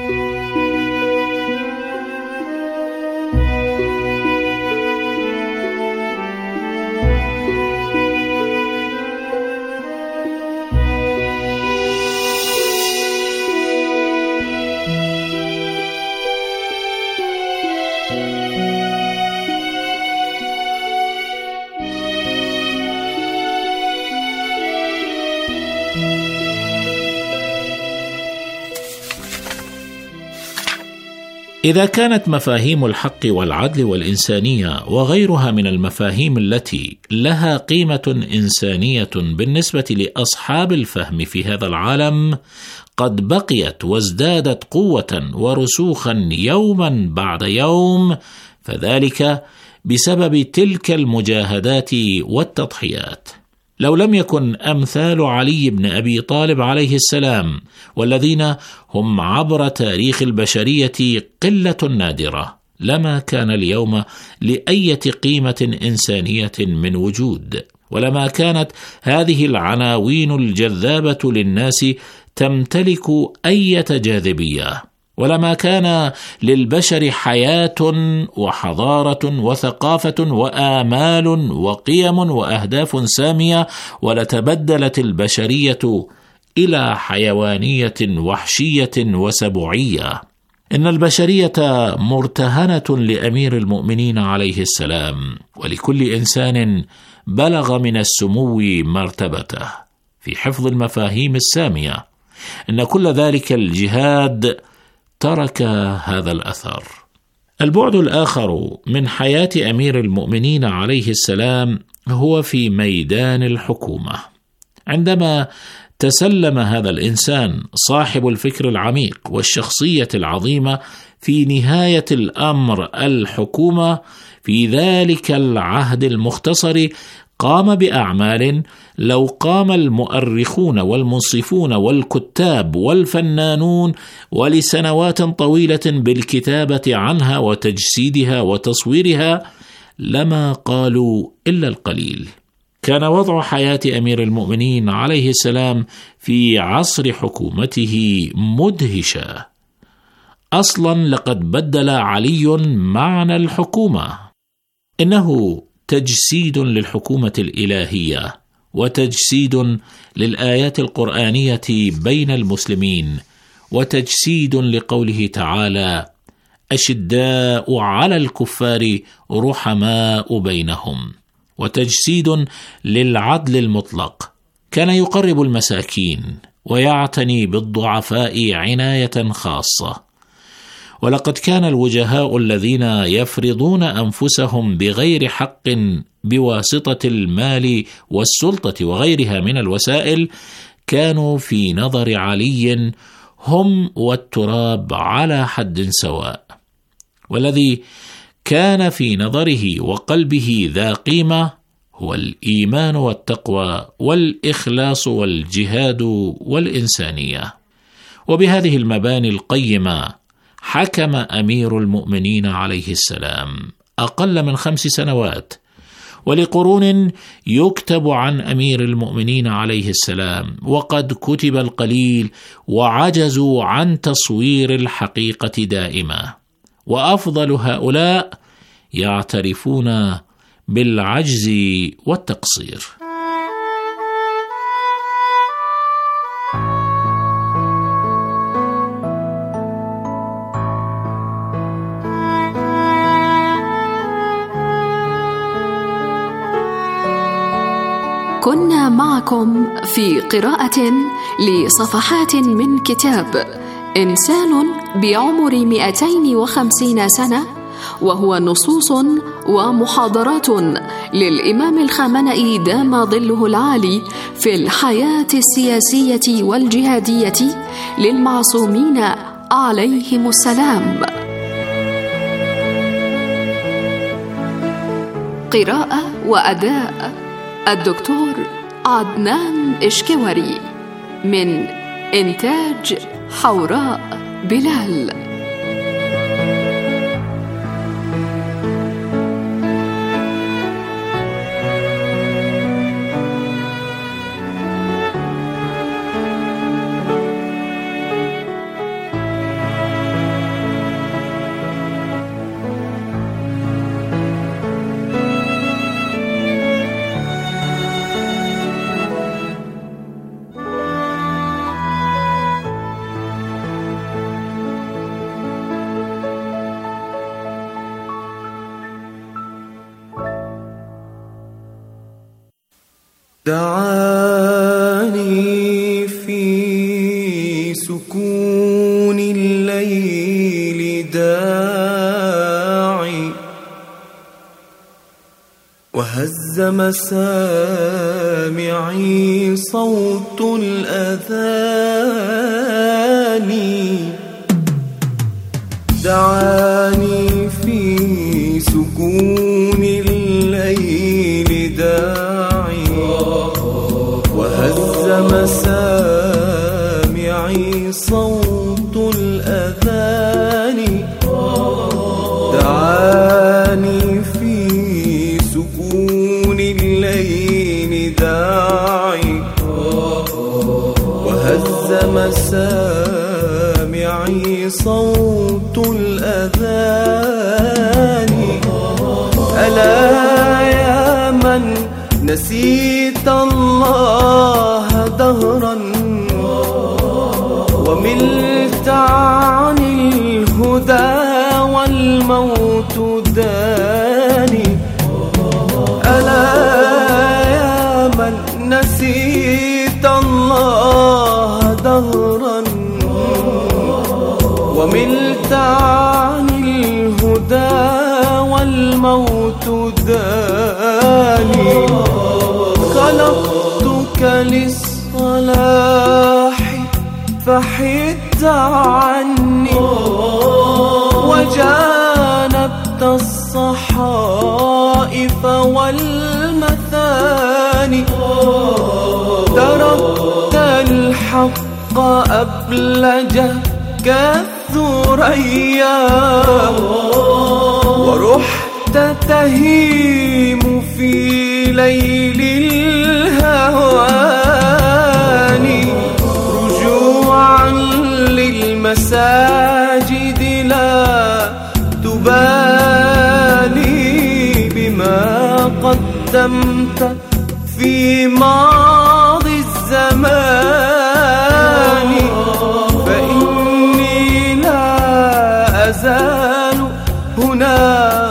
إذا كانت مفاهيم الحق والعدل والإنسانية وغيرها من المفاهيم التي لها قيمة إنسانية بالنسبة لأصحاب الفهم في هذا العالم قد بقيت وازدادت قوة ورسوخا يوما بعد يوم، فذلك بسبب تلك المجاهدات والتضحيات. لو لم يكن أمثال علي بن أبي طالب عليه السلام والذين هم عبر تاريخ البشرية قلة نادرة، لما كان اليوم لأية قيمة إنسانية من وجود، ولما كانت هذه العناوين الجذابة للناس تمتلك أي جاذبية، ولما كان للبشر حياة وحضارة وثقافة وآمال وقيم وأهداف سامية، ولتبدلت البشرية إلى حيوانية وحشية وسبوعية. إن البشرية مرتهنة لأمير المؤمنين عليه السلام، ولكل إنسان بلغ من السمو مرتبته في حفظ المفاهيم السامية. إن كل ذلك الجهاد ترك هذا الأثر. البعد الآخر من حياة أمير المؤمنين عليه السلام هو في ميدان الحكومة. عندما تسلم هذا الإنسان صاحب الفكر العميق والشخصية العظيمة في نهاية الأمر الحكومة في ذلك العهد المختصر، قام بأعمال لو قام المؤرخون والمنصفون والكتاب والفنانون ولسنوات طويلة بالكتابة عنها وتجسيدها وتصويرها لما قالوا إلا القليل. كان وضع حياة أمير المؤمنين عليه السلام في عصر حكومته مدهشا. أصلا لقد بدل علي معنى الحكومة، إنه تجسيد للحكومة الإلهية وتجسيد للآيات القرآنية بين المسلمين، وتجسيد لقوله تعالى: أشداء على الكفار رحماء بينهم، وتجسيد للعدل المطلق. كان يقرب المساكين ويعتني بالضعفاء عناية خاصة. ولقد كان الوجهاء الذين يفرضون أنفسهم بغير حق بواسطة المال والسلطة وغيرها من الوسائل كانوا في نظر علي هم والتراب على حد سواء. والذي كان في نظره وقلبه ذا قيمة هو الإيمان والتقوى والإخلاص والجهاد والإنسانية. وبهذه المباني القيمة حكم أمير المؤمنين عليه السلام أقل من خمس سنوات، ولقرون يكتب عن أمير المؤمنين عليه السلام، وقد كتب القليل وعجزوا عن تصوير الحقيقة دائما. وأفضل هؤلاء يعترفون بالعجز والتقصير. كنا معكم في قراءة لصفحات من كتاب إنسان بعمر مئتين وخمسين سنة، وهو نصوص ومحاضرات للإمام الخامنئي دام ظله العالي في الحياة السياسية والجهادية للمعصومين عليهم السلام. قراءة وأداء الدكتور عدنان الإشكوري. من إنتاج حوراء بلال. دعاني في سكون الليل داعي، وهز مسامعي صوت الأذان. دعاني في سكون الليل داعي، وهز مسامعي صوت الأذان. دعاني في سكون الليل داعي، وهز مسامعي صوت الأذان. ألا يا من نسيت الله دهرا، وملت عن الهدى والموت داني. ألا يا من نسيت الله دهرا، وملت عن الهدى والموت داني. خلقتك للصلاح فحدت عني، وجانبت الصحائف والمثاني. تركت الحق أبلج كالثريا، ورحت تهيم في ليل الهوان. رجوعا للمساجد لا تبالي بما قدمت في ماضي الزمان. فإني لا أزال هنا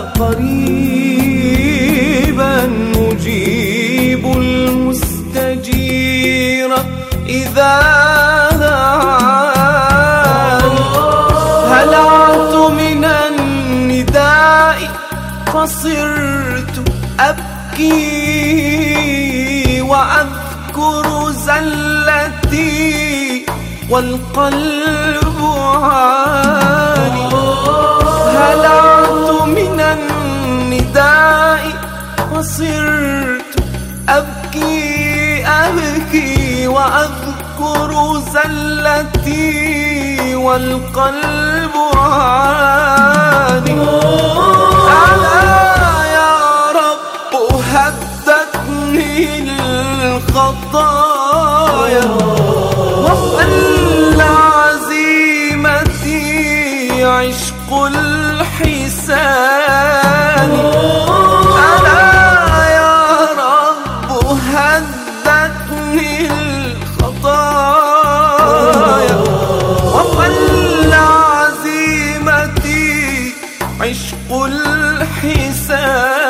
قريبا، مجيب المستجير إذا دعاني. هلعت من النداء فصرت أبكي، وأذكر زلتي والقلب عاني. هلعت من النداء فصرت أبكي أبكي، وأذكر زلتي والقلب عاني. ألا يا رب هدتني الخطايا، وقل عزيمتي عشق الحسان. ألا يا رب هدتني الخطايا، وقل عزيمتي عشق الحسان.